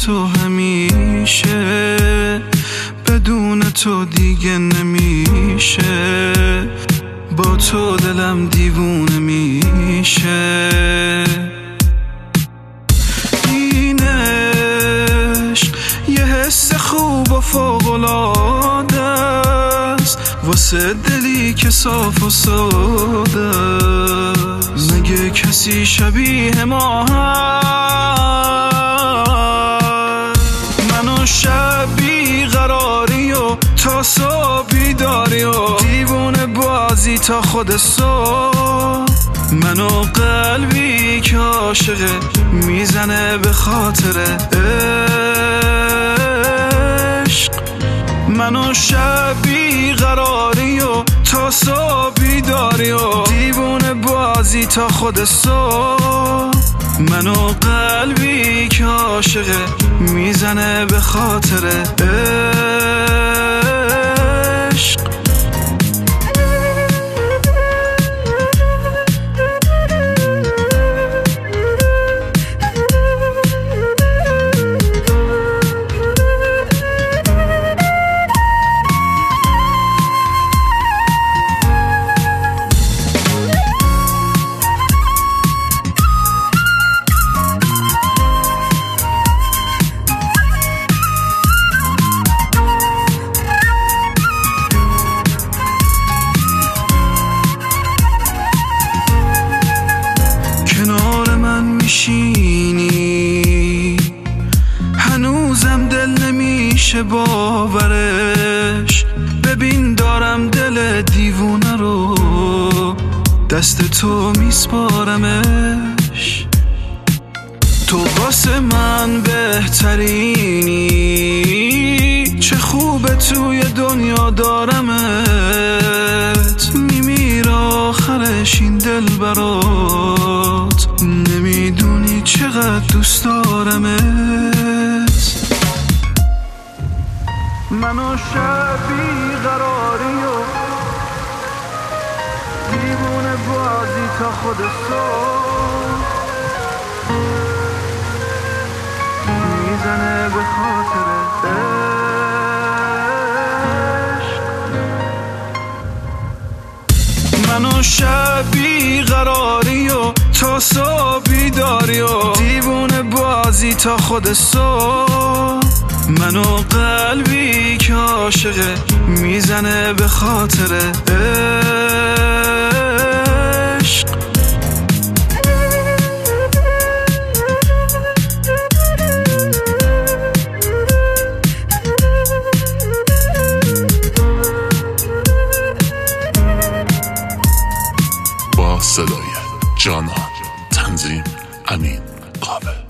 تو همیشه، بدون تو دیگه نمیشه، با تو دلم دیوونه میشه. این عشق یه حس خوب و فوق‌العاده است واسه دلی که صاف و ساده است. مگه کسی شبیه ما هست؟ منو شب بیقراری و تا صبح بیداری و دیوونه بازی تا خود صبح. منو قلبی که عاشقه میزنه به خاطر عشق. منو شب بیقراری و تا صبح بیداری و دیوونه بازی تا خود صبح. منو قلبی که عاشقه میزنه به خاطر عشق. میشینی هنوزم دل نمیشه باورش. ببین دارم دل دیوونه رو دست تو میسپارمش. تو واسه من بهترینی، چه خوبه توی دنیا دارمت. میمیر آخرش این دل برات، نمیدونی چقدر دوست دارمت. منو شب بیقراری و دیوونه بازی تا خود صبح میزنه به خاطر عشق. منو شب بیقراری و تا صبح بیداری و دیوونه بازی تا خود صبح. منو قلبی که عاشقه میزنه به خاطر عشق. با صدای جانا، تنظیم امین قابل.